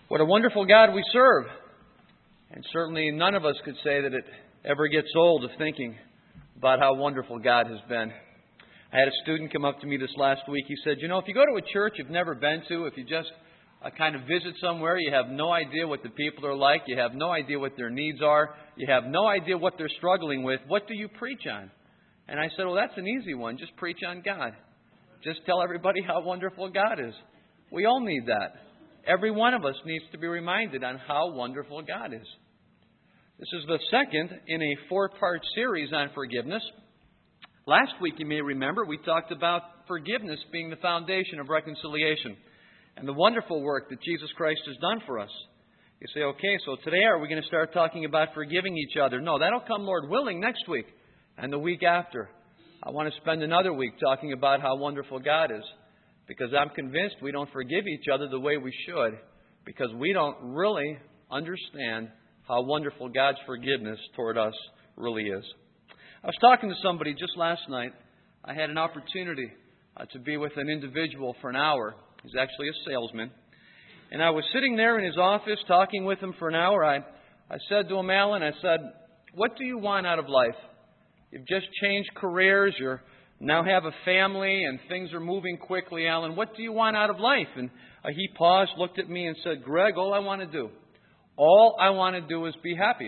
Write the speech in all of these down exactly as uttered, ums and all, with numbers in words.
What a wonderful God we serve. And certainly none of us could say that it ever gets old of thinking about how wonderful God has been. I had a student come up to me this last week. He said, you know, if you go to a church you've never been to, if you just uh, kind of visit somewhere, you have no idea what the people are like, you have no idea what their needs are, you have no idea what they're struggling with, what do you preach on? And I said, well, that's an easy one. Just preach on God. Just tell everybody how wonderful God is. We all need that. Every one of us needs to be reminded on how wonderful God is. This is the second in a four-part series on forgiveness. Last week, you may remember, we talked about forgiveness being the foundation of reconciliation and the wonderful work that Jesus Christ has done for us. You say, okay, so today are we going to start talking about forgiving each other? No, that'll come, Lord willing, next week and the week after. I want to spend another week talking about how wonderful God is, because I'm convinced we don't forgive each other the way we should, because we don't really understand how wonderful God's forgiveness toward us really is. I was talking to somebody just last night. I had an opportunity uh, to be with an individual for an hour. He's actually a salesman. And I was sitting there in his office talking with him for an hour. I, I said to him, Alan, I said, what do you want out of life? You've just changed careers. You now have a family and things are moving quickly, Alan. What do you want out of life? And uh, he paused, looked at me and said, Greg, all I want to do, all I want to do is be happy.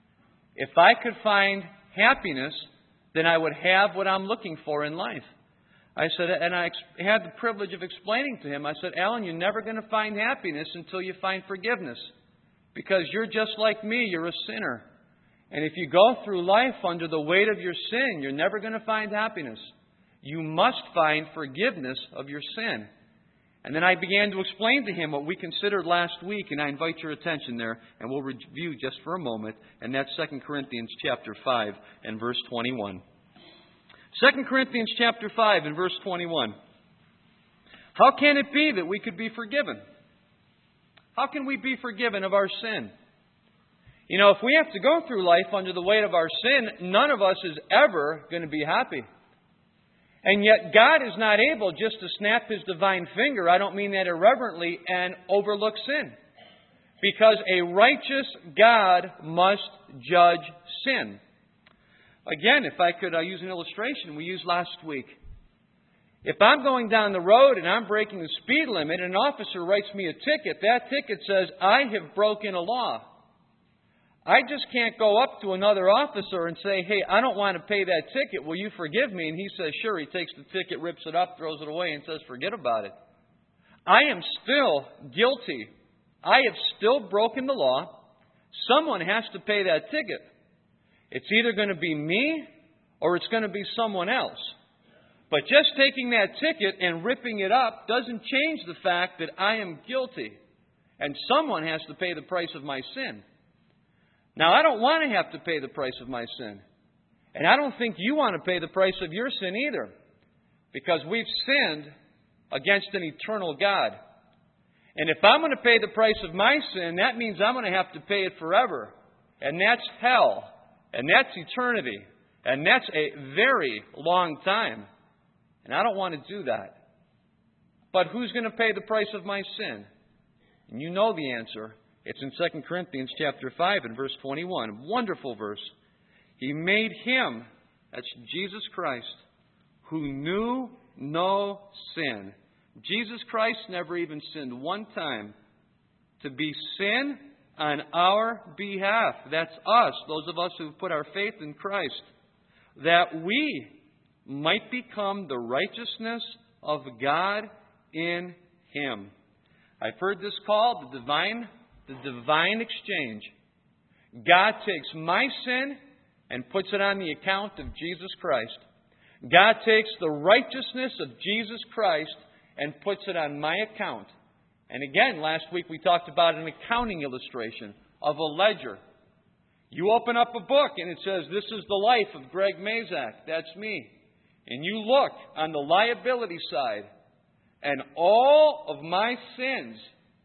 If I could find happiness, then I would have what I'm looking for in life. I said, and I had the privilege of explaining to him, I said, Alan, you're never going to find happiness until you find forgiveness. Because you're just like me, you're a sinner. And if you go through life under the weight of your sin, you're never going to find happiness. You must find forgiveness of your sin. And then I began to explain to him what we considered last week, and I invite your attention there, and we'll review just for a moment, and that's Second Corinthians chapter five and verse twenty-one. Second Corinthians chapter five and verse twenty-one. How can it be that we could be forgiven? How can we be forgiven of our sin? You know, if we have to go through life under the weight of our sin, none of us is ever going to be happy. And yet God is not able just to snap His divine finger, I don't mean that irreverently, and overlook sin. Because a righteous God must judge sin. Again, if I could uh, use an illustration we used last week. If I'm going down the road and I'm breaking the speed limit and an officer writes me a ticket, that ticket says I have broken a law. I just can't go up to another officer and say, hey, I don't want to pay that ticket. Will you forgive me? And he says, sure. He takes the ticket, rips it up, throws it away, and says, forget about it. I am still guilty. I have still broken the law. Someone has to pay that ticket. It's either going to be me or it's going to be someone else. But just taking that ticket and ripping it up doesn't change the fact that I am guilty. And someone has to pay the price of my sin. Now, I don't want to have to pay the price of my sin. And I don't think you want to pay the price of your sin either. Because we've sinned against an eternal God. And if I'm going to pay the price of my sin, that means I'm going to have to pay it forever. And that's hell. And that's eternity. And that's a very long time. And I don't want to do that. But who's going to pay the price of my sin? And you know the answer. It's in Second Corinthians chapter five and verse twenty-one. A wonderful verse. He made Him, that's Jesus Christ, who knew no sin. Jesus Christ never even sinned one time, to be sin on our behalf. That's us, those of us who put our faith in Christ. That we might become the righteousness of God in Him. I've heard this called the divine The divine exchange. God takes my sin and puts it on the account of Jesus Christ. God takes the righteousness of Jesus Christ and puts it on my account. And again, last week we talked about an accounting illustration of a ledger. You open up a book and it says, this is the life of Greg Mazak. That's me. And you look on the liability side and all of my sins,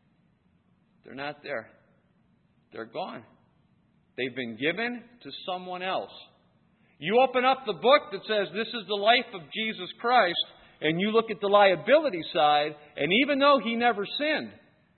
they're not there. They're gone. They've been given to someone else. You open up the book that says this is the life of Jesus Christ, and you look at the liability side, and even though He never sinned,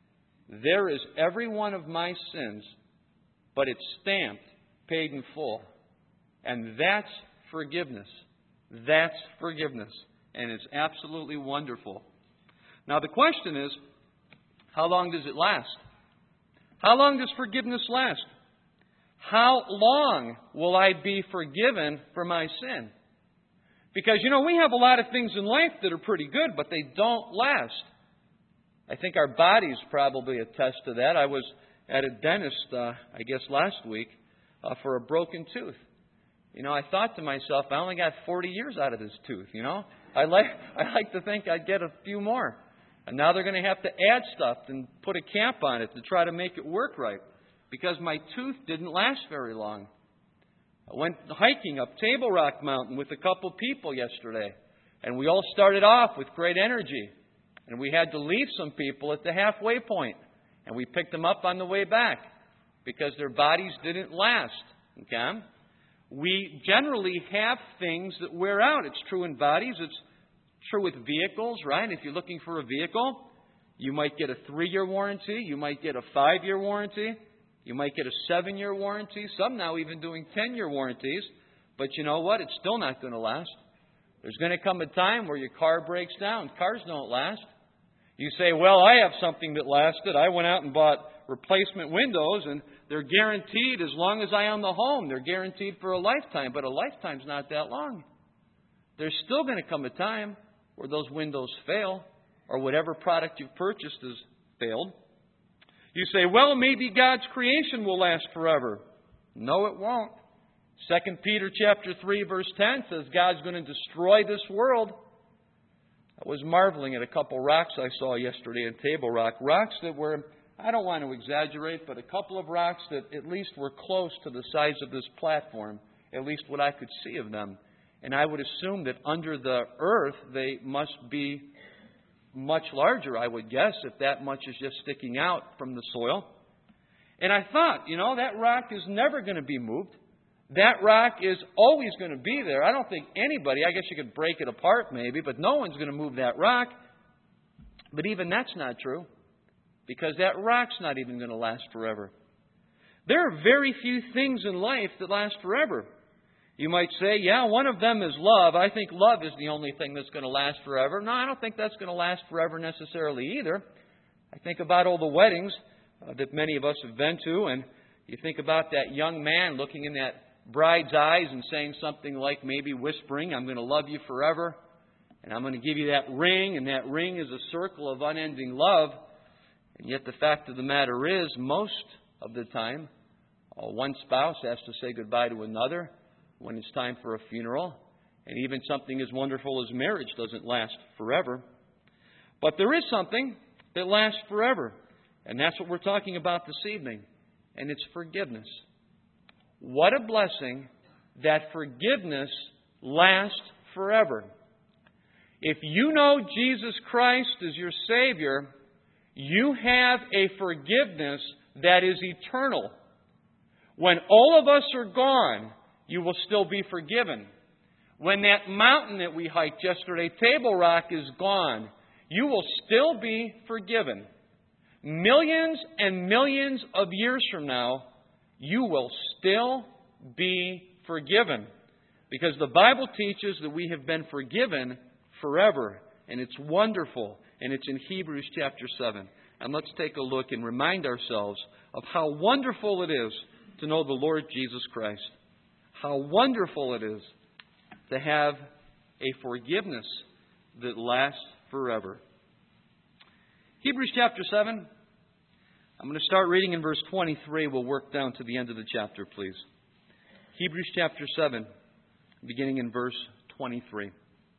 there is every one of my sins, but it's stamped, paid in full. And that's forgiveness. That's forgiveness. And it's absolutely wonderful. Now the question is, how long does it last? How long does forgiveness last? How long will I be forgiven for my sin? Because, you know, we have a lot of things in life that are pretty good, but they don't last. I think our bodies probably attest to that. I was at a dentist, uh, I guess last week, uh, for a broken tooth. You know, I thought to myself, I only got forty years out of this tooth, you know. I like, I like to think I'd get a few more. And now they're going to have to add stuff and put a cap on it to try to make it work right. Because my tooth didn't last very long. I went hiking up Table Rock Mountain with a couple people yesterday. And we all started off with great energy. And we had to leave some people at the halfway point. And we picked them up on the way back. Because their bodies didn't last. Okay? We generally have things that wear out. It's true in bodies. It's true with vehicles, right? If you're looking for a vehicle, you might get a three-year warranty. You might get a five-year warranty. You might get a seven-year warranty. Some now even doing ten-year warranties. But you know what? It's still not going to last. There's going to come a time where your car breaks down. Cars don't last. You say, well, I have something that lasted. I went out and bought replacement windows, and they're guaranteed as long as I own the home. They're guaranteed for a lifetime, but a lifetime's not that long. There's still going to come a time where those windows fail, or whatever product you've purchased has failed. You say, well, maybe God's creation will last forever. No, it won't. Second Peter chapter three, verse ten says God's going to destroy this world. I was marveling at a couple rocks I saw yesterday in Table Rock. Rocks that were, I don't want to exaggerate, but a couple of rocks that at least were close to the size of this platform, at least what I could see of them. And I would assume that under the earth they must be much larger, I would guess, if that much is just sticking out from the soil. And I thought, you know, that rock is never going to be moved. That rock is always going to be there. I don't think anybody, I guess you could break it apart maybe, but no one's going to move that rock. But even that's not true, because that rock's not even going to last forever. There are very few things in life that last forever. You might say, yeah, one of them is love. I think love is the only thing that's going to last forever. No, I don't think that's going to last forever necessarily either. I think about all the weddings uh, that many of us have been to, and you think about that young man looking in that bride's eyes and saying something like, maybe whispering, I'm going to love you forever, and I'm going to give you that ring, and that ring is a circle of unending love. And yet the fact of the matter is, most of the time, uh, one spouse has to say goodbye to another when it's time for a funeral. And even something as wonderful as marriage doesn't last forever. But there is something that lasts forever. And that's what we're talking about this evening. And it's forgiveness. What a blessing that forgiveness lasts forever. If you know Jesus Christ as your Savior, you have a forgiveness that is eternal. When all of us are gone, you will still be forgiven. When that mountain that we hiked yesterday, Table Rock, is gone, you will still be forgiven. Millions and millions of years from now, you will still be forgiven. Because the Bible teaches that we have been forgiven forever. And it's wonderful. And it's in Hebrews chapter seven. And let's take a look and remind ourselves of how wonderful it is to know the Lord Jesus Christ. How wonderful it is to have a forgiveness that lasts forever. Hebrews chapter seven. I'm going to start reading in verse twenty-three. We'll work down to the end of the chapter, please. Hebrews chapter seven, beginning in verse twenty-three.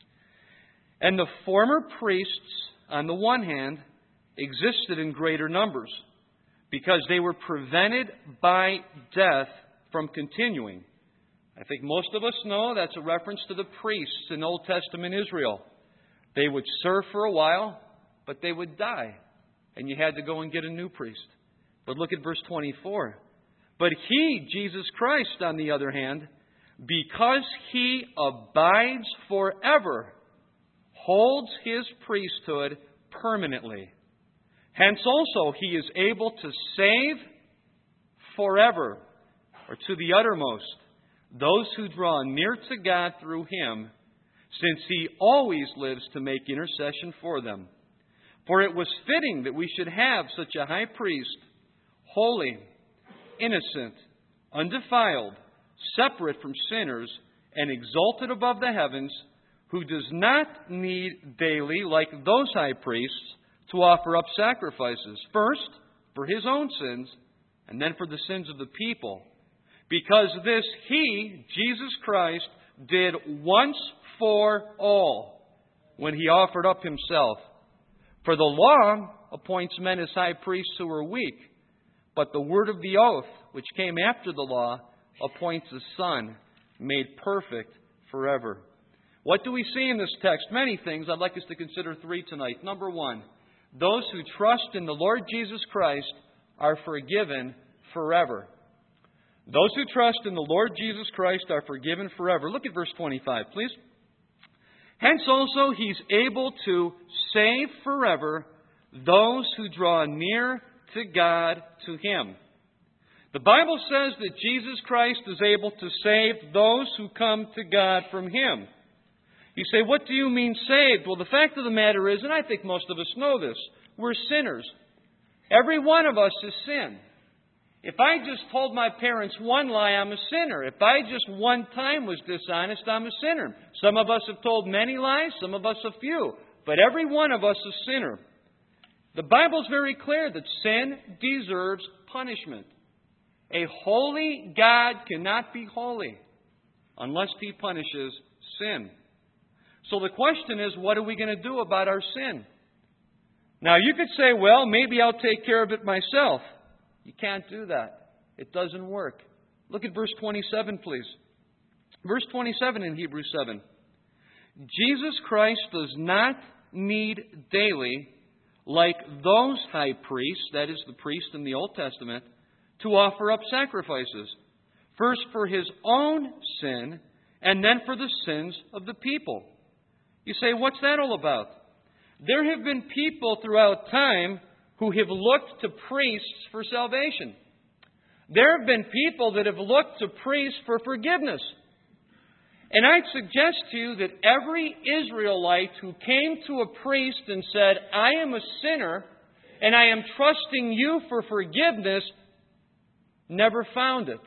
And the former priests, on the one hand, existed in greater numbers, because they were prevented by death from continuing. I think most of us know that's a reference to the priests in Old Testament Israel. They would serve for a while, but they would die. And you had to go and get a new priest. But look at verse twenty-four. But He, Jesus Christ, on the other hand, because He abides forever, holds His priesthood permanently. Hence also he is able to save forever, or to the uttermost, those who draw near to God through him, since he always lives to make intercession for them. For it was fitting that we should have such a high priest, holy, innocent, undefiled, separate from sinners, and exalted above the heavens, who does not need daily, like those high priests, to offer up sacrifices, first for his own sins, and then for the sins of the people. Because this he, Jesus Christ, did once for all, when he offered up himself. For the law appoints men as high priests who are weak, but the word of the oath, which came after the law, appoints a Son, made perfect forever. What do we see in this text? Many things. I'd like us to consider three tonight. Number one, those who trust in the Lord Jesus Christ are forgiven forever. Those who trust in the Lord Jesus Christ are forgiven forever. Look at verse twenty-five, please. Hence also he's able to save forever those who draw near to God, to him. The Bible says that Jesus Christ is able to save those who come to God from him. You say, what do you mean saved? Well, the fact of the matter is, and I think most of us know this, we're sinners. Every one of us has sinned. If I just told my parents one lie, I'm a sinner. If I just one time was dishonest, I'm a sinner. Some of us have told many lies, some of us a few. But every one of us is a sinner. The Bible's very clear that sin deserves punishment. A holy God cannot be holy unless he punishes sin. So the question is, what are we going to do about our sin? Now, you could say, well, maybe I'll take care of it myself. You can't do that. It doesn't work. Look at verse twenty-seven, please. Verse twenty-seven in Hebrews seven. Jesus Christ does not need daily, like those high priests, that is the priest in the Old Testament, to offer up sacrifices, first for his own sin, and then for the sins of the people. You say, what's that all about? There have been people throughout time who have looked to priests for salvation. There have been people that have looked to priests for forgiveness. And I'd suggest to you that every Israelite who came to a priest and said, I am a sinner and I am trusting you for forgiveness, never found it.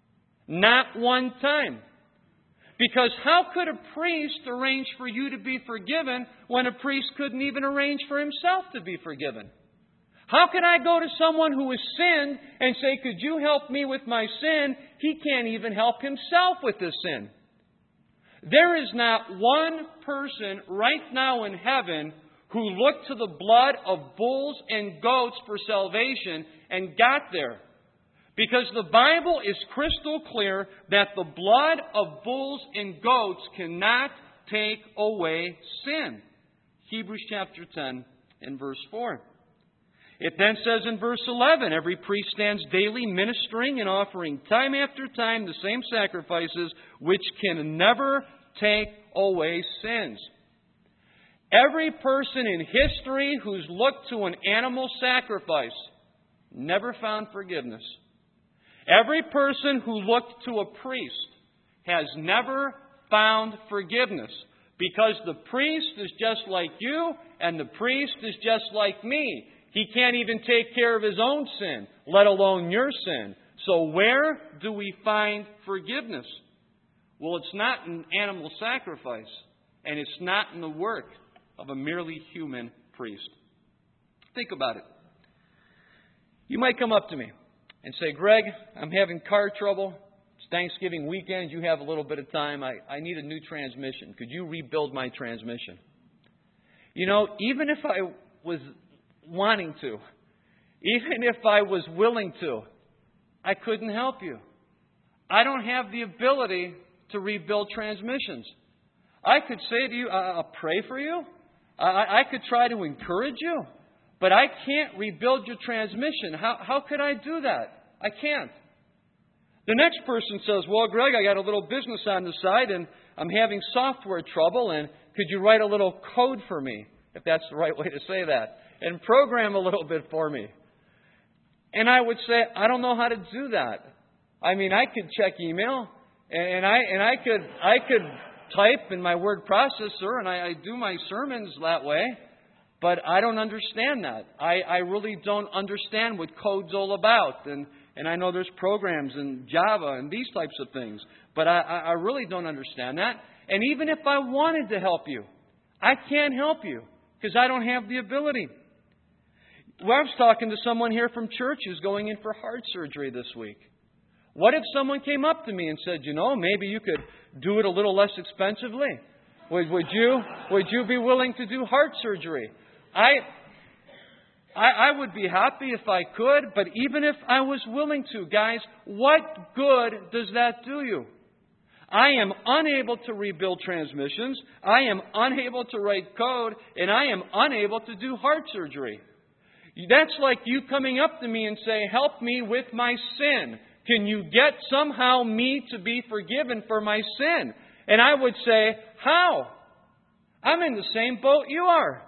Not one time. Because how could a priest arrange for you to be forgiven when a priest couldn't even arrange for himself to be forgiven? How can I go to someone who has sinned and say, could you help me with my sin? He can't even help himself with his sin. There is not one person right now in heaven who looked to the blood of bulls and goats for salvation and got there. Because the Bible is crystal clear that the blood of bulls and goats cannot take away sin. Hebrews chapter ten and verse four. It then says in verse eleven, every priest stands daily ministering and offering time after time the same sacrifices which can never take away sins. Every person in history who's looked to an animal sacrifice never found forgiveness. Every person who looked to a priest has never found forgiveness, because the priest is just like you and the priest is just like me. He can't even take care of his own sin, let alone your sin. So where do we find forgiveness? Well, it's not in animal sacrifice, and it's not in the work of a merely human priest. Think about it. You might come up to me and say, Greg, I'm having car trouble. It's Thanksgiving weekend. You have a little bit of time. I, I need a new transmission. Could you rebuild my transmission? You know, even if I was wanting to, even if I was willing to, I couldn't help you. I don't have the ability to rebuild transmissions. I could say to you, I'll pray for you. I, I could try to encourage you. But I can't rebuild your transmission. How, how could I do that? I can't. The next person says, well, Greg, I got a little business on the side and I'm having software trouble, and could you write a little code for me? if that's the right way to say that, and program a little bit for me. And I would say, I don't know how to do that. I mean, I could check email, and I and I could I could type in my word processor, and I, I do my sermons that way. But I don't understand that. I, I really don't understand what code's all about. And, and I know there's programs in Java and these types of things. But I, I really don't understand that. And even if I wanted to help you, I can't help you because I don't have the ability. Well, I was talking to someone here from church who's going in for heart surgery this week. What if someone came up to me and said, you know, maybe you could do it a little less expensively? Would, would you would you be willing to do heart surgery? I, I I would be happy if I could, but even if I was willing to, guys, what good does that do you? I am unable to rebuild transmissions. I am unable to write code, and I am unable to do heart surgery. That's like you coming up to me and say, help me with my sin. Can you get somehow me to be forgiven for my sin? And I would say, how? I'm in the same boat you are.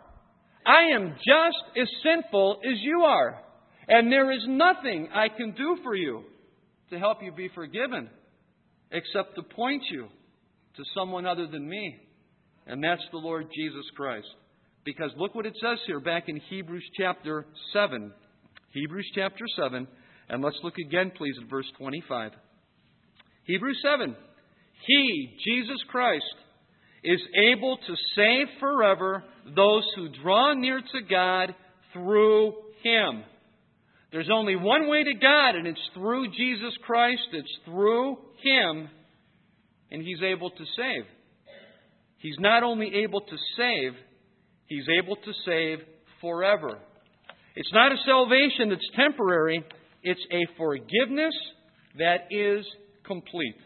I am just as sinful as you are. And there is nothing I can do for you to help you be forgiven except to point you to someone other than me. And that's the Lord Jesus Christ. Because look what it says here back in Hebrews chapter seven. Hebrews chapter seven. And let's look again, please, at verse twenty-five. Hebrews seven. He, Jesus Christ, is able to save forever those who draw near to God through Him. There's only one way to God, and it's through Jesus Christ. It's through Him, and He's able to save. He's not only able to save, He's able to save forever. It's not a salvation that's temporary. It's a forgiveness that is complete.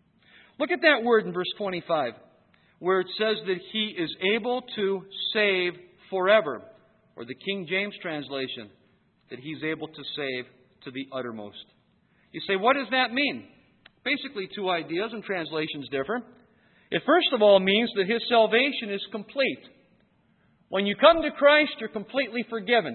Look at that word in verse twenty-five, where it says that He is able to save forever. Or the King James translation, that He's able to save to the uttermost. You say, what does that mean? Basically, two ideas, and translations differ. It first of all means that His salvation is complete. When you come to Christ, you're completely forgiven.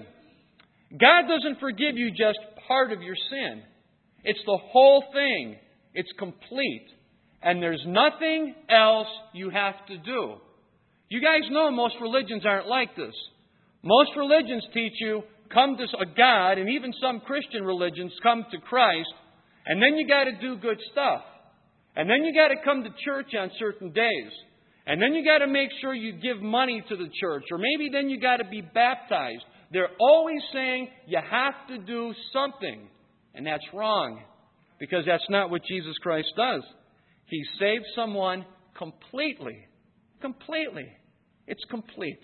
God doesn't forgive you just part of your sin. It's the whole thing. It's complete. And there's nothing else you have to do. You guys know most religions aren't like this. Most religions teach you, come to a God, and even some Christian religions come to Christ, and then you got to do good stuff. And then you got to come to church on certain days. And then you got to make sure you give money to the church. Or maybe then you got to be baptized. They're always saying you have to do something. And that's wrong. Because that's not what Jesus Christ does. He saves someone completely. Completely. It's complete.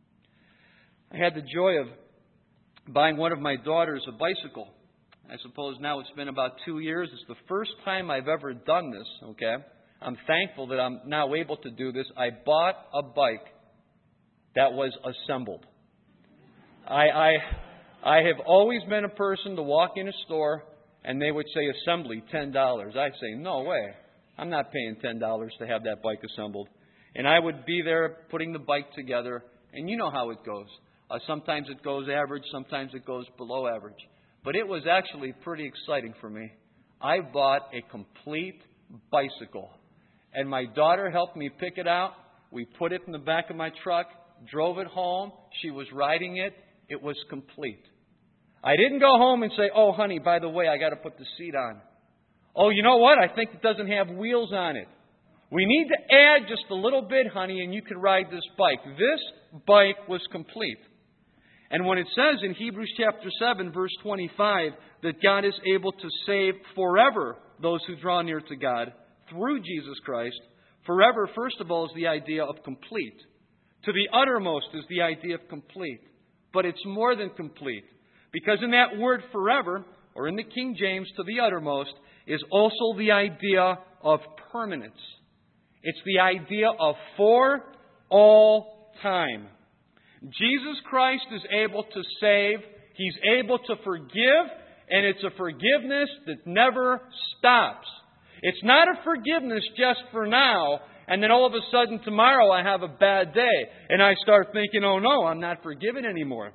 I had the joy of buying one of my daughters a bicycle. I suppose now it's been about two years. It's the first time I've ever done this, okay? I'm thankful that I'm now able to do this. I bought a bike that was assembled. I, I, I have always been a person to walk in a store and they would say assembly, ten dollars. I'd say, no way. I'm not paying ten dollars to have that bike assembled. And I would be there putting the bike together. And you know how it goes. Uh, sometimes it goes average. Sometimes it goes below average. But it was actually pretty exciting for me. I bought a complete bicycle. And my daughter helped me pick it out. We put it in the back of my truck, drove it home. She was riding it. It was complete. I didn't go home and say, oh, honey, by the way, I got to put the seat on. Oh, you know what? I think it doesn't have wheels on it. We need to add just a little bit, honey, and you can ride this bike. This bike was complete. And when it says in Hebrews chapter seven, verse twenty-five, that God is able to save forever those who draw near to God through Jesus Christ, forever, first of all, is the idea of complete. To the uttermost is the idea of complete. But it's more than complete. Because in that word forever, or in the King James, to the uttermost, is also the idea of permanence. It's the idea of for all time. Jesus Christ is able to save. He's able to forgive. And it's a forgiveness that never stops. It's not a forgiveness just for now. and then all of a sudden tomorrow I have a bad day, and I start thinking, oh no, I'm not forgiven anymore.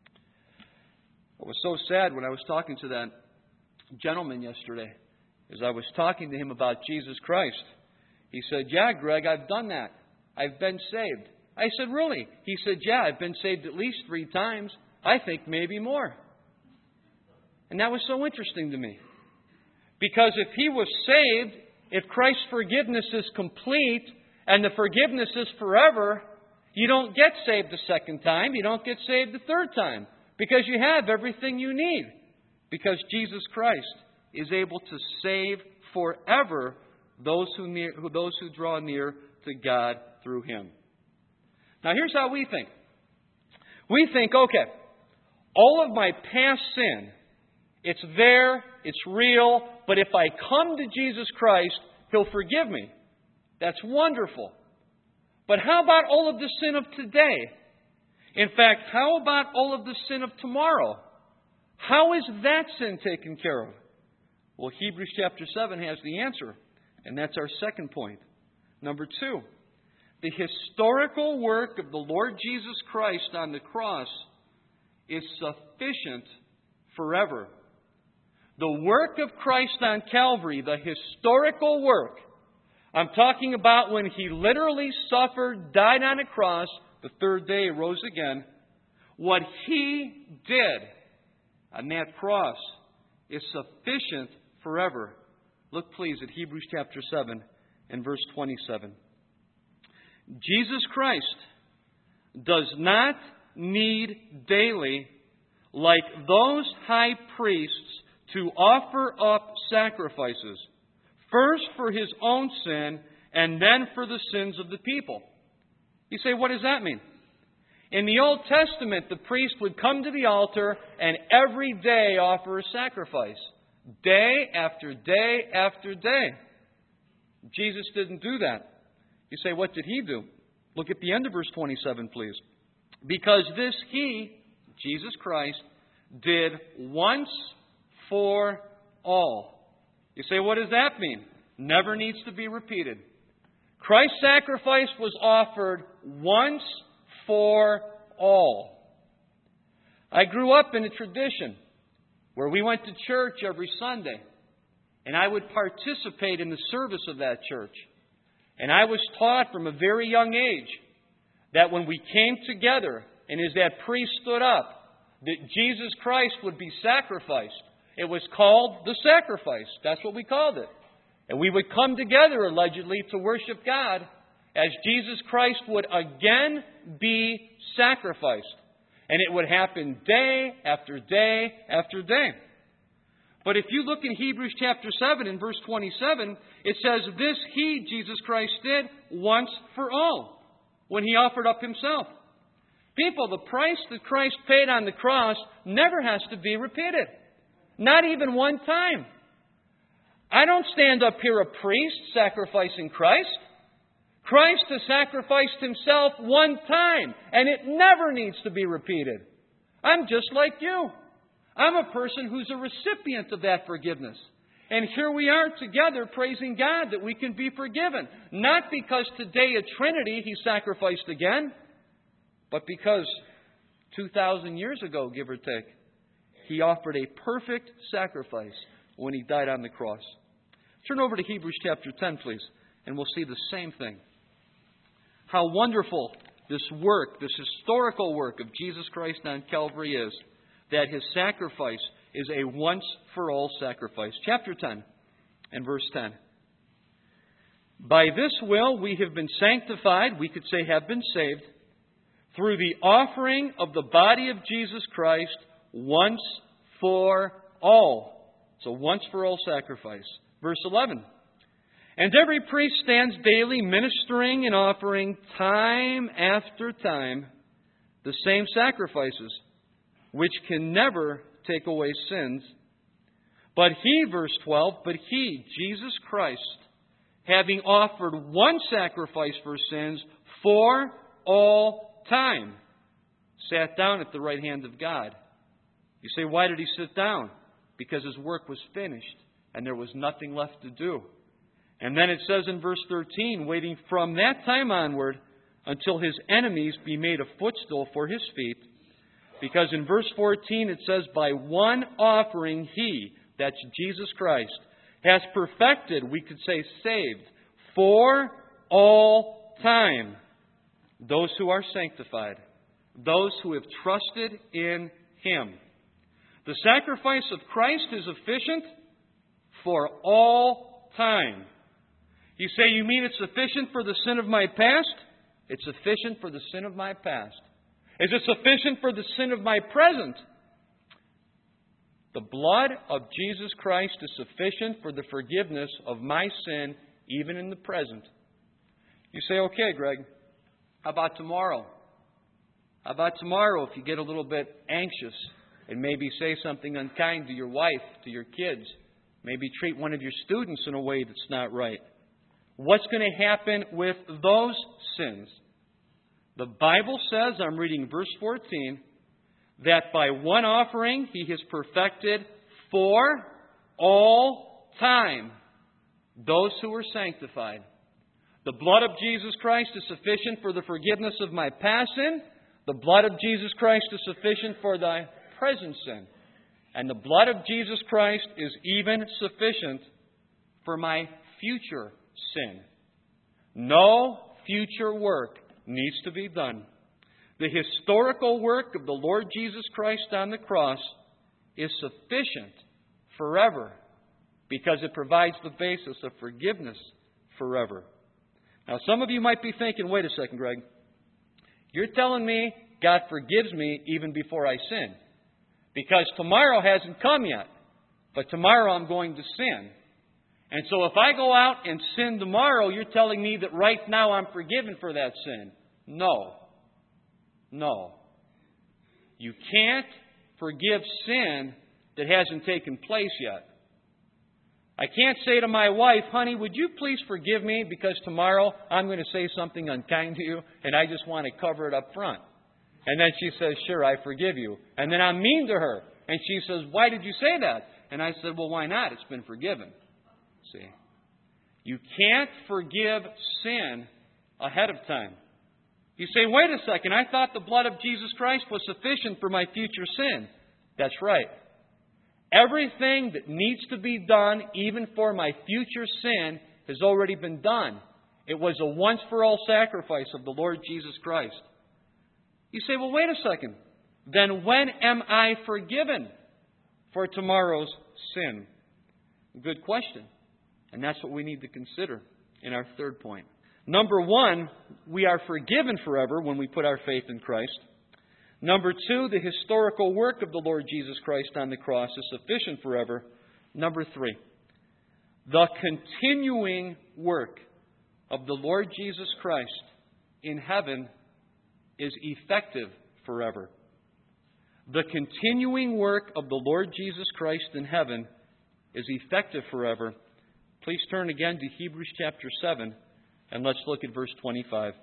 It was so sad when I was talking to that gentleman yesterday, as I was talking to him about Jesus Christ. He said, yeah, Greg, I've done that. I've been saved. I said, really? He said, yeah, I've been saved at least three times. I think maybe more. And that was so interesting to me. Because if he was saved, if Christ's forgiveness is complete and the forgiveness is forever, you don't get saved the second time. You don't get saved the third time. Because you have everything you need. Because Jesus Christ is able to save forever those who near, those who draw near to God through Him. Now here's how we think. We think, okay, all of my past sin, it's there, it's real, but if I come to Jesus Christ, He'll forgive me. That's wonderful. But how about all of the sin of today? In fact, how about all of the sin of tomorrow? How is that sin taken care of? Well, Hebrews chapter seven has the answer, and that's our second point. Number two, the historical work of the Lord Jesus Christ on the cross is sufficient forever. The work of Christ on Calvary, the historical work, I'm talking about when He literally suffered, died on a cross, the third day He rose again. What He did on that cross is sufficient forever. Look please at Hebrews chapter seven and verse twenty-seven. Jesus Christ does not need daily, like those high priests, to offer up sacrifices, first for His own sin and then for the sins of the people. You say, what does that mean? In the Old Testament, the priest would come to the altar and every day offer a sacrifice. Day after day after day. Jesus didn't do that. You say, what did He do? Look at the end of verse twenty-seven, please. Because this He, Jesus Christ, did once for all. You say, what does that mean? Never needs to be repeated. Christ's sacrifice was offered once for all. I grew up in a tradition where we went to church every Sunday, and I would participate in the service of that church. And I was taught from a very young age that when we came together, and as that priest stood up, that Jesus Christ would be sacrificed. It was called the sacrifice. That's what we called it. And we would come together, allegedly, to worship God as Jesus Christ would again be sacrificed. And it would happen day after day after day. But if you look in Hebrews chapter seven and verse twenty-seven, it says, this He, Jesus Christ, did once for all, when He offered up Himself. People, the price that Christ paid on the cross never has to be repeated. Not even one time. I don't stand up here a priest sacrificing Christ. Christ has sacrificed Himself one time, and it never needs to be repeated. I'm just like you. I'm a person who's a recipient of that forgiveness. And here we are together praising God that we can be forgiven. Not because today at Trinity He sacrificed again, but because two thousand years ago, give or take, He offered a perfect sacrifice when He died on the cross. Turn over to Hebrews chapter ten, please, and we'll see the same thing. How wonderful this work, this historical work of Jesus Christ on Calvary is, that His sacrifice is a once-for-all sacrifice. Chapter ten and verse ten. By this will we have been sanctified, we could say have been saved, through the offering of the body of Jesus Christ once for all. It's a once-for-all sacrifice. Verse eleven. And every priest stands daily ministering and offering time after time the same sacrifices, which can never take away sins. But He, verse twelve, but He, Jesus Christ, having offered one sacrifice for sins for all time, sat down at the right hand of God. You say, why did He sit down? Because His work was finished and there was nothing left to do. And then it says in verse thirteen, waiting from that time onward until his enemies be made a footstool for his feet. Because in verse fourteen it says, by one offering he, that's Jesus Christ, has perfected, we could say saved, for all time, those who are sanctified, those who have trusted in Him. The sacrifice of Christ is sufficient for all time. You say, you mean it's sufficient for the sin of my past? It's sufficient for the sin of my past. Is it sufficient for the sin of my present? The blood of Jesus Christ is sufficient for the forgiveness of my sin, even in the present. You say, okay, Greg, how about tomorrow? How about tomorrow if you get a little bit anxious and maybe say something unkind to your wife, to your kids, maybe treat one of your students in a way that's not right? What's going to happen with those sins? The Bible says, I'm reading verse fourteen, that by one offering He has perfected for all time those who are sanctified. The blood of Jesus Christ is sufficient for the forgiveness of my past sin. The blood of Jesus Christ is sufficient for thy present sin. And the blood of Jesus Christ is even sufficient for my future sin. No future work needs to be done. The historical work of the Lord Jesus Christ on the cross is sufficient forever because it provides the basis of forgiveness forever. Now, some of you might be thinking, wait a second, Greg. You're telling me God forgives me even before I sin. Because tomorrow hasn't come yet. But tomorrow I'm going to sin. And so if I go out and sin tomorrow, you're telling me that right now I'm forgiven for that sin. No. No. You can't forgive sin that hasn't taken place yet. I can't say to my wife, honey, would you please forgive me because tomorrow I'm going to say something unkind to you and I just want to cover it up front. And then she says, sure, I forgive you. And then I'm mean to her. And she says, why did you say that? And I said, well, why not? It's been forgiven. See? You can't forgive sin ahead of time. You say, wait a second, I thought the blood of Jesus Christ was sufficient for my future sin. That's right. Everything that needs to be done, even for my future sin, has already been done. It was a once-for-all sacrifice of the Lord Jesus Christ. You say, well, wait a second. Then when am I forgiven for tomorrow's sin? Good question. And that's what we need to consider in our third point. Number one, we are forgiven forever when we put our faith in Christ. Number two, the historical work of the Lord Jesus Christ on the cross is sufficient forever. Number three, the continuing work of the Lord Jesus Christ in heaven is effective forever. The continuing work of the Lord Jesus Christ in heaven is effective forever. Please turn again to Hebrews chapter seven, and let's look at verse twenty-five.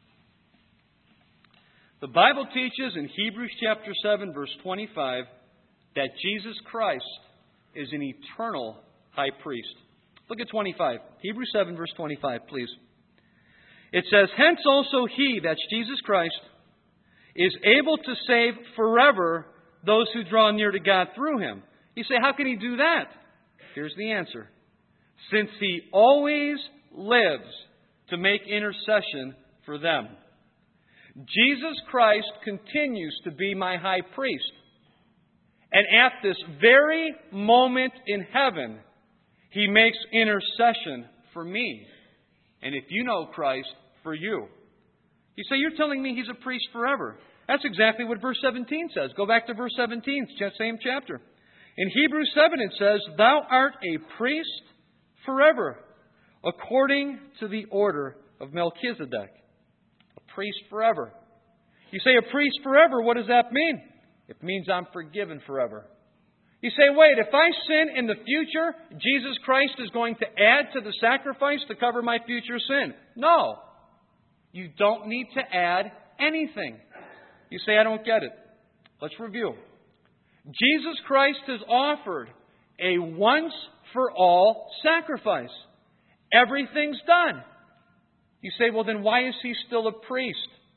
The Bible teaches in Hebrews chapter seven, verse twenty-five, that Jesus Christ is an eternal high priest. Look at twenty-five. Hebrews seven, verse twenty-five, please. It says, hence also He, that's Jesus Christ, is able to save forever those who draw near to God through Him. You say, how can He do that? Here's the answer. Since He always lives to make intercession for them. Jesus Christ continues to be my high priest. And at this very moment in heaven, He makes intercession for me. And if you know Christ, for you. You say, you're telling me He's a priest forever. That's exactly what verse seventeen says. Go back to verse seventeen, same chapter. In Hebrews seven it says, thou art a priest forever, according to the order of Melchizedek. A priest forever. You say a priest forever, what does that mean? It means I'm forgiven forever. You say, wait, if I sin in the future, Jesus Christ is going to add to the sacrifice to cover my future sin. No. You don't need to add anything. You say, I don't get it. Let's review. Jesus Christ has offered a once-for-all sacrifice. Everything's done. You say, well, then why is he still a priest?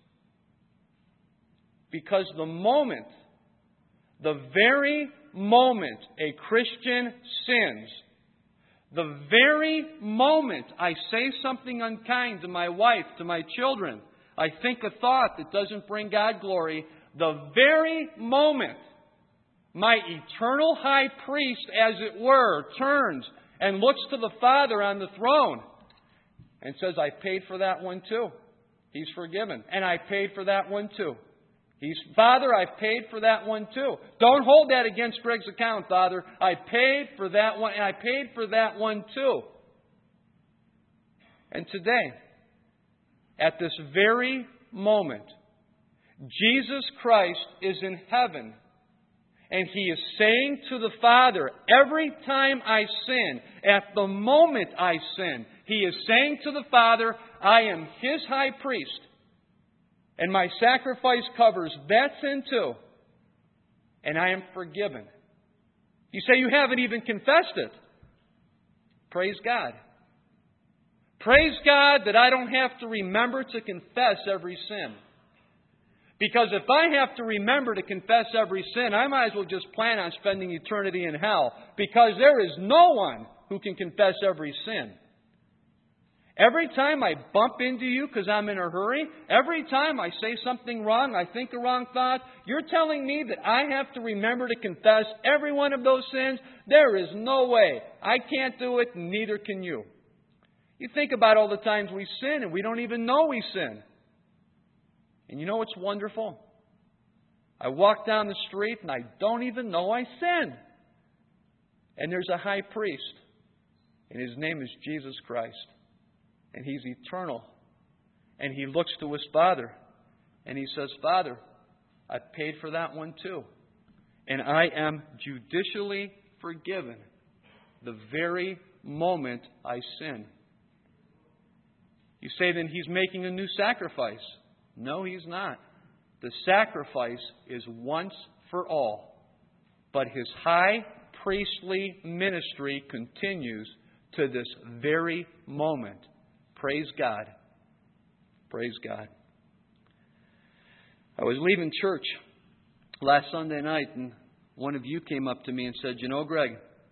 Because the moment, the very moment a Christian sins, the very moment I say something unkind to my wife, to my children, I think a thought that doesn't bring God glory, the very moment my eternal high priest, as it were, turns and looks to the Father on the throne and says, I paid for that one too. He's forgiven. And I paid for that one too. He's, Father, I paid for that one too. Don't hold that against Greg's account, Father. I paid for that one, and I paid for that one too. And today, at this very moment, Jesus Christ is in heaven, and He is saying to the Father, every time I sin, at the moment I sin, He is saying to the Father, I am His high priest, and my sacrifice covers that sin too, and I am forgiven. You say you haven't even confessed it. Praise God. Praise God that I don't have to remember to confess every sin. Because if I have to remember to confess every sin, I might as well just plan on spending eternity in hell. Because there is no one who can confess every sin. Every time I bump into you because I'm in a hurry, every time I say something wrong, I think a wrong thought, you're telling me that I have to remember to confess every one of those sins? There is no way. I can't do it, and neither can you. You think about all the times we sin and we don't even know we sin. And you know what's wonderful? I walk down the street and I don't even know I sin. And there's a high priest, and His name is Jesus Christ. And He's eternal. And He looks to His Father, and He says, Father, I paid for that one too. And I am judicially forgiven the very moment I sin. You say, then He's making a new sacrifice. No, He's not. The sacrifice is once for all. But His high priestly ministry continues to this very moment. Praise God. Praise God. I was leaving church last Sunday night, and one of you came up to me and said, you know, Greg,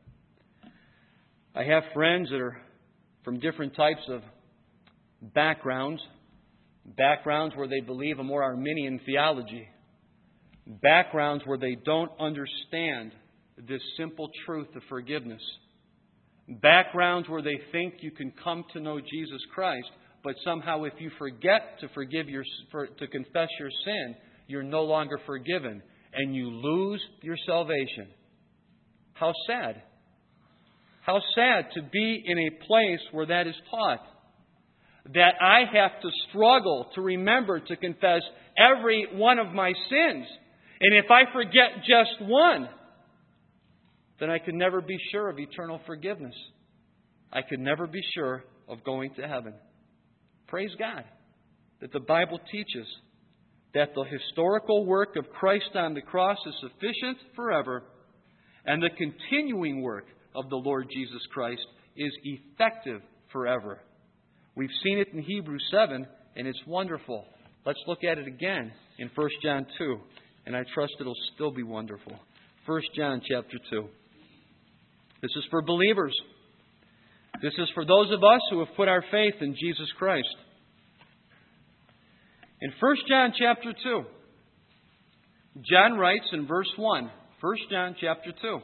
I have friends that are from different types of backgrounds, backgrounds where they believe a more Arminian theology, backgrounds where they don't understand this simple truth of forgiveness, backgrounds where they think you can come to know Jesus Christ, but somehow if you forget to forgive your for, to confess your sin, you're no longer forgiven, and you lose your salvation. How sad. How sad to be in a place where that is taught. That I have to struggle to remember to confess every one of my sins. And if I forget just one, then I could never be sure of eternal forgiveness. I could never be sure of going to heaven. Praise God that the Bible teaches that the historical work of Christ on the cross is sufficient forever, and the continuing work of the Lord Jesus Christ is effective forever. We've seen it in Hebrews seven, and it's wonderful. Let's look at it again in First John two, and I trust it'll still be wonderful. First John chapter two. This is for believers. This is for those of us who have put our faith in Jesus Christ. In First John chapter two, John writes in verse one, First John chapter two,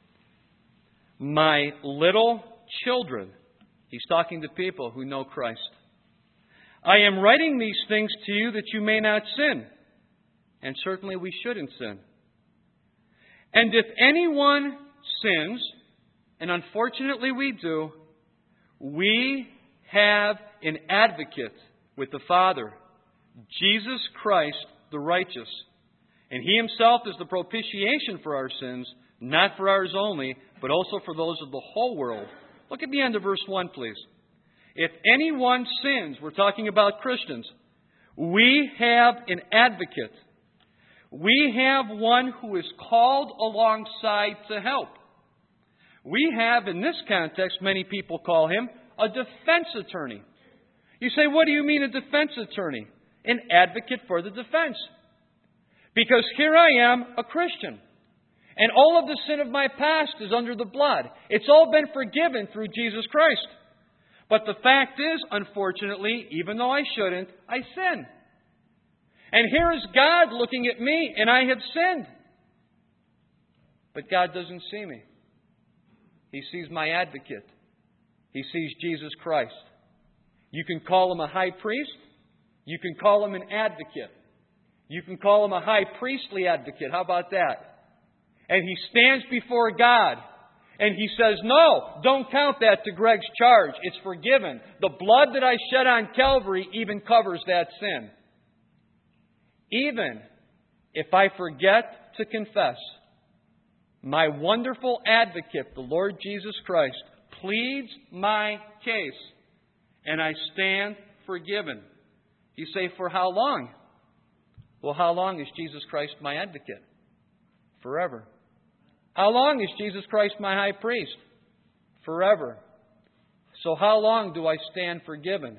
my little children. He's talking to people who know Christ. I am writing these things to you that you may not sin. And certainly we shouldn't sin. And if anyone sins, and unfortunately we do, we have an advocate with the Father, Jesus Christ the righteous. And He Himself is the propitiation for our sins, not for ours only, but also for those of the whole world. Look at the end of verse one, please. If anyone sins, we're talking about Christians, we have an advocate. We have one who is called alongside to help. We have, in this context, many people call Him a defense attorney. You say, what do you mean a defense attorney? An advocate for the defense. Because here I am, a Christian. And all of the sin of my past is under the blood. It's all been forgiven through Jesus Christ. But the fact is, unfortunately, even though I shouldn't, I sin. And here is God looking at me, and I have sinned. But God doesn't see me. He sees my advocate. He sees Jesus Christ. You can call Him a high priest. You can call Him an advocate. You can call Him a high priestly advocate. How about that? And He stands before God. And He says, no, don't count that to Greg's charge. It's forgiven. The blood that I shed on Calvary even covers that sin. Even if I forget to confess, my wonderful advocate, the Lord Jesus Christ, pleads my case, and I stand forgiven. You say, for how long? Well, how long is Jesus Christ my advocate? Forever. How long is Jesus Christ my high priest? Forever. So how long do I stand forgiven?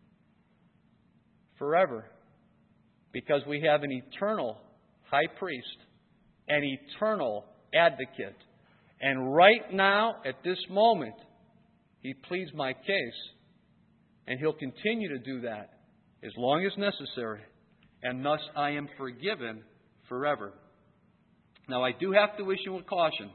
Forever. Because we have an eternal high priest, an eternal advocate. And right now, at this moment, He pleads my case. And He'll continue to do that as long as necessary. And thus I am forgiven forever. Now, I do have to issue a caution.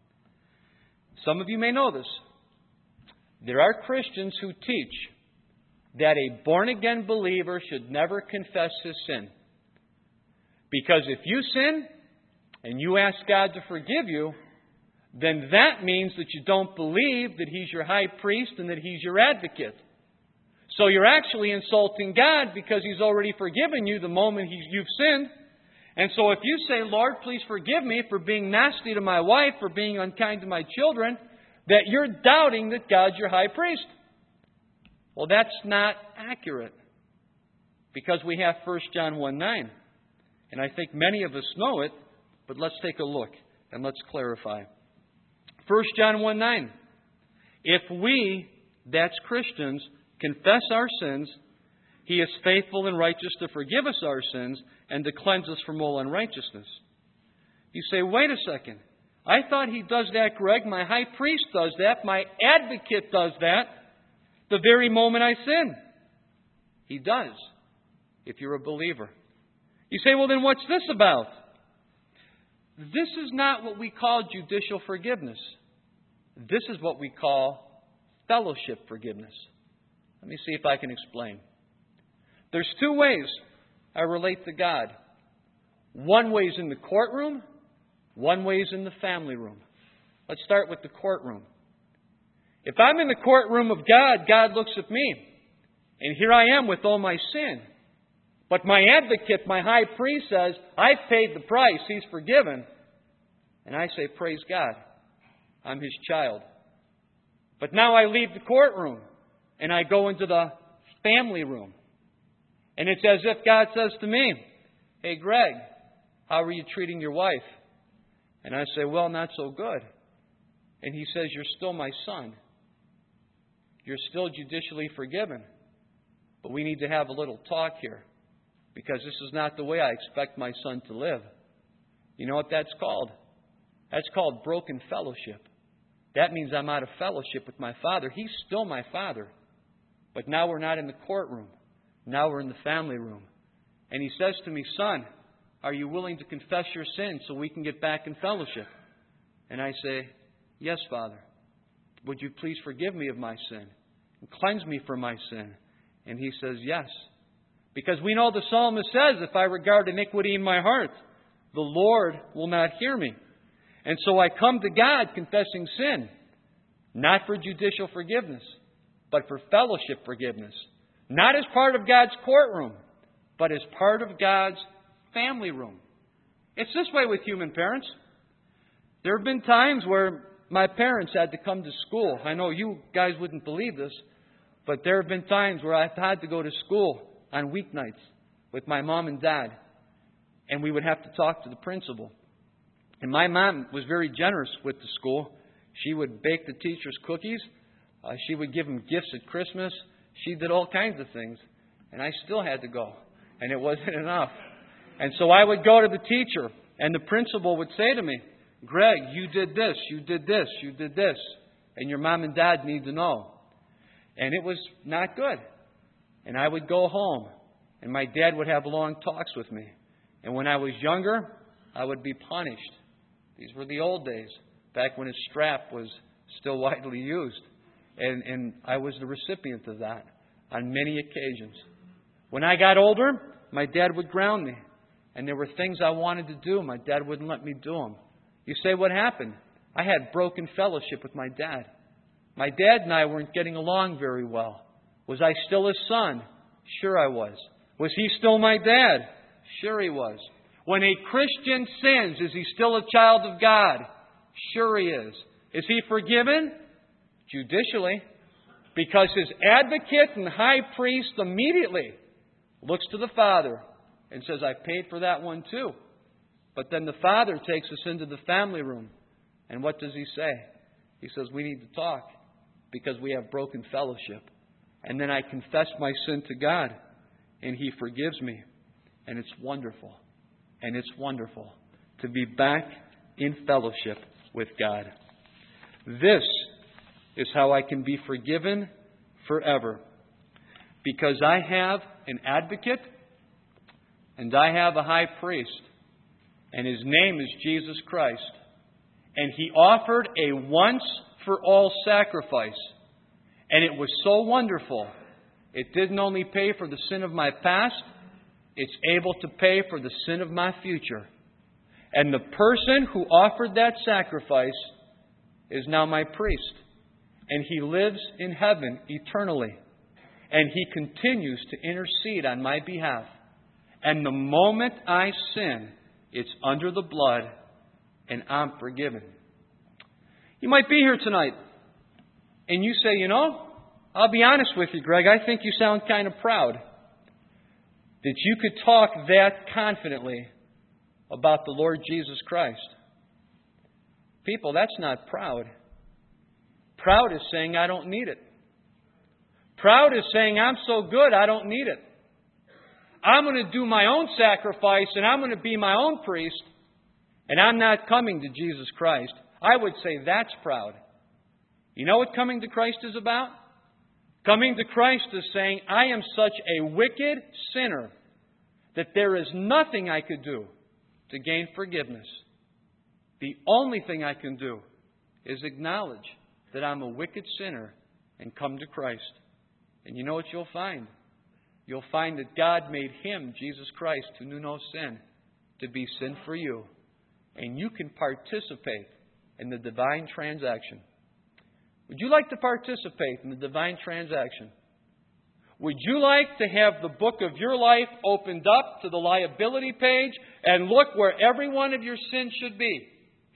Some of you may know this. There are Christians who teach that a born-again believer should never confess his sin. Because if you sin and you ask God to forgive you, then that means that you don't believe that He's your high priest and that He's your advocate. So you're actually insulting God because He's already forgiven you the moment he, you've sinned. And so if you say, Lord, please forgive me for being nasty to my wife, for being unkind to my children, that you're doubting that God's your high priest. Well, that's not accurate. Because we have First John one nine. And I think many of us know it, but let's take a look and let's clarify. First John one nine. If we, that's Christians, confess our sins, He is faithful and righteous to forgive us our sins and to cleanse us from all unrighteousness. You say, wait a second. I thought He does that, Greg. My high priest does that. My advocate does that the very moment I sin. He does, if you're a believer. You say, well, then what's this about? This is not what we call judicial forgiveness. This is what we call fellowship forgiveness. Let me see if I can explain. There's two ways I relate to God. One way is in the courtroom. One way is in the family room. Let's start with the courtroom. If I'm in the courtroom of God, God looks at me. And here I am with all my sin. But my advocate, my high priest says, I've paid the price. He's forgiven. And I say, praise God. I'm His child. But now I leave the courtroom. And I go into the family room. And it's as if God says to me, hey, Greg, how are you treating your wife? And I say, well, not so good. And He says, you're still my son. You're still judicially forgiven. But we need to have a little talk here. Because this is not the way I expect my son to live. You know what that's called? That's called broken fellowship. That means I'm out of fellowship with my Father. He's still my Father. But now we're not in the courtroom. Now we're in the family room. And He says to me, son, are you willing to confess your sin so we can get back in fellowship? And I say, yes, Father. Would you please forgive me of my sin and cleanse me from my sin? And He says, yes. Because we know the psalmist says, if I regard iniquity in my heart, the Lord will not hear me. And so I come to God confessing sin, not for judicial forgiveness, but for fellowship forgiveness. Not as part of God's courtroom, but as part of God's family room. It's this way with human parents. There have been times where my parents had to come to school. I know you guys wouldn't believe this, but there have been times where I've had to go to school on weeknights with my mom and dad, and we would have to talk to the principal. And my mom was very generous with the school. She would bake the teachers cookies. Uh, she would give him gifts at Christmas. She did all kinds of things. And I still had to go. And it wasn't enough. And so I would go to the teacher. And the principal would say to me, Greg, you did this, you did this, you did this. And your mom and dad need to know. And it was not good. And I would go home. And my dad would have long talks with me. And when I was younger, I would be punished. These were the old days, back when a strap was still widely used. And, and I was the recipient of that on many occasions. When I got older, my dad would ground me. And there were things I wanted to do. My dad wouldn't let me do them. You say, what happened? I had broken fellowship with my dad. My dad and I weren't getting along very well. Was I still his son? Sure I was. Was he still my dad? Sure he was. When a Christian sins, is he still a child of God? Sure he is. Is he forgiven? Judicially. Because his advocate and high priest immediately looks to the Father and says, I paid for that one too. But then the Father takes us into the family room. And what does he say? He says, we need to talk because we have broken fellowship. And then I confess my sin to God. And He forgives me. And it's wonderful. And it's wonderful to be back in fellowship with God. This is how I can be forgiven forever. Because I have an advocate and I have a high priest. And His name is Jesus Christ. And He offered a once-for-all sacrifice. And it was so wonderful. It didn't only pay for the sin of my past, it's able to pay for the sin of my future. And the person who offered that sacrifice is now my priest. And he lives in heaven eternally. And he continues to intercede on my behalf. And the moment I sin, it's under the blood and I'm forgiven. You might be here tonight and you say, you know, I'll be honest with you, Greg, I think you sound kind of proud that you could talk that confidently about the Lord Jesus Christ. People, that's not proud. Proud is saying, I don't need it. Proud is saying, I'm so good, I don't need it. I'm going to do my own sacrifice and I'm going to be my own priest and I'm not coming to Jesus Christ. I would say that's proud. You know what coming to Christ is about? Coming to Christ is saying, I am such a wicked sinner that there is nothing I could do to gain forgiveness. The only thing I can do is acknowledge that I'm a wicked sinner and come to Christ. And you know what you'll find? You'll find that God made Him, Jesus Christ, who knew no sin, to be sin for you. And you can participate in the divine transaction. Would you like to participate in the divine transaction? Would you like to have the book of your life opened up to the liability page and look where every one of your sins should be?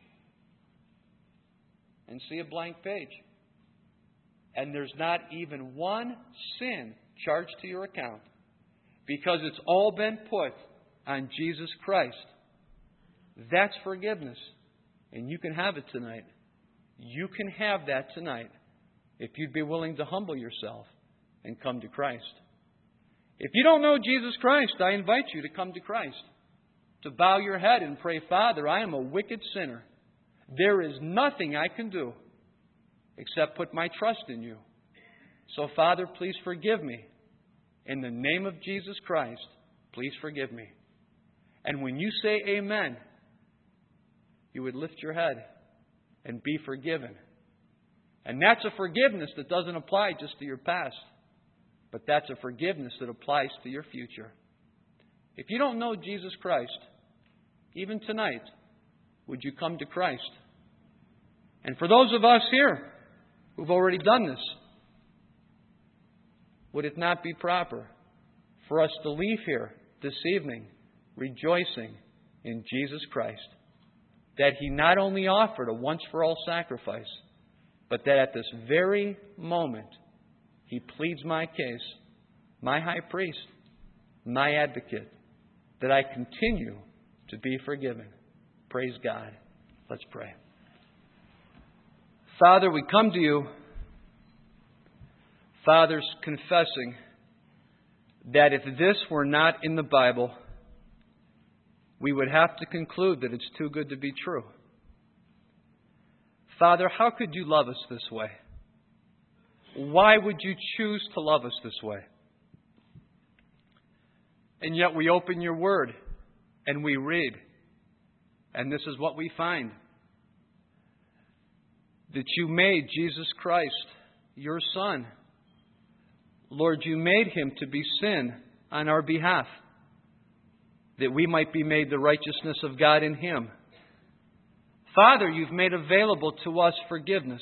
And see a blank page. And there's not even one sin charged to your account because it's all been put on Jesus Christ. That's forgiveness. And you can have it tonight. You can have that tonight if you'd be willing to humble yourself and come to Christ. If you don't know Jesus Christ, I invite you to come to Christ. To bow your head and pray, Father, I am a wicked sinner. There is nothing I can do except put my trust in you. So, Father, please forgive me. In the name of Jesus Christ, please forgive me. And when you say amen, you would lift your head and be forgiven. And that's a forgiveness that doesn't apply just to your past, but that's a forgiveness that applies to your future. If you don't know Jesus Christ, even tonight, would you come to Christ? And for those of us here who've already done this, would it not be proper for us to leave here this evening rejoicing in Jesus Christ? That He not only offered a once-for-all sacrifice, but that at this very moment He pleads my case, my high priest, my advocate, that I continue to be forgiven. Praise God. Let's pray. Father, we come to You Fathers, confessing that if this were not in the Bible, we would have to conclude that it's too good to be true. Father, how could you love us this way? Why would you choose to love us this way? And yet we open your word and we read, and this is what we find. That you made Jesus Christ, your Son. Lord, you made him to be sin on our behalf, that we might be made the righteousness of God in him. Father, you've made available to us forgiveness.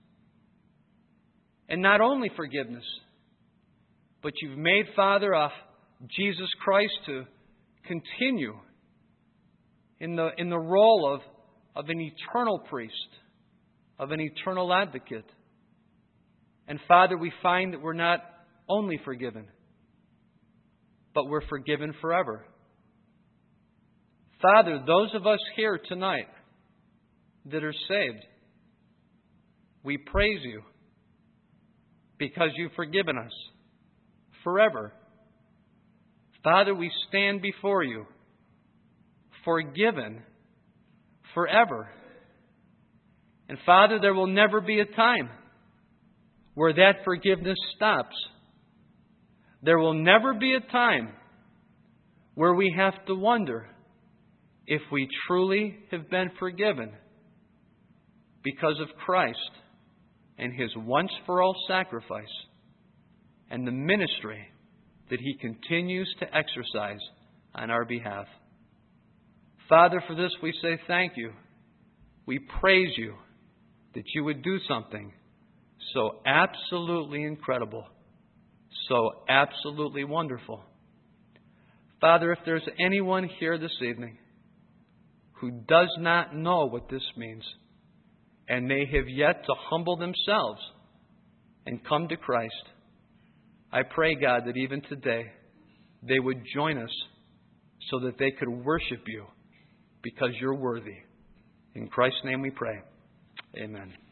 And not only forgiveness, but you've made, Father, uh, Jesus Christ to continue in the, in the role of, of an eternal priest, of an eternal advocate. And Father, we find that we're not only forgiven, but we're forgiven forever. Father, those of us here tonight that are saved, we praise you because you've forgiven us forever. Father, we stand before you forgiven forever. And Father, there will never be a time where that forgiveness stops. There will never be a time where we have to wonder if we truly have been forgiven because of Christ and his once-for-all sacrifice and the ministry that he continues to exercise on our behalf. Father, for this we say thank you. We praise you that you would do something so absolutely incredible, so absolutely wonderful. Father, if there's anyone here this evening who does not know what this means, and they have yet to humble themselves and come to Christ, I pray, God, that even today they would join us so that they could worship you because you're worthy. In Christ's name we pray. Amen.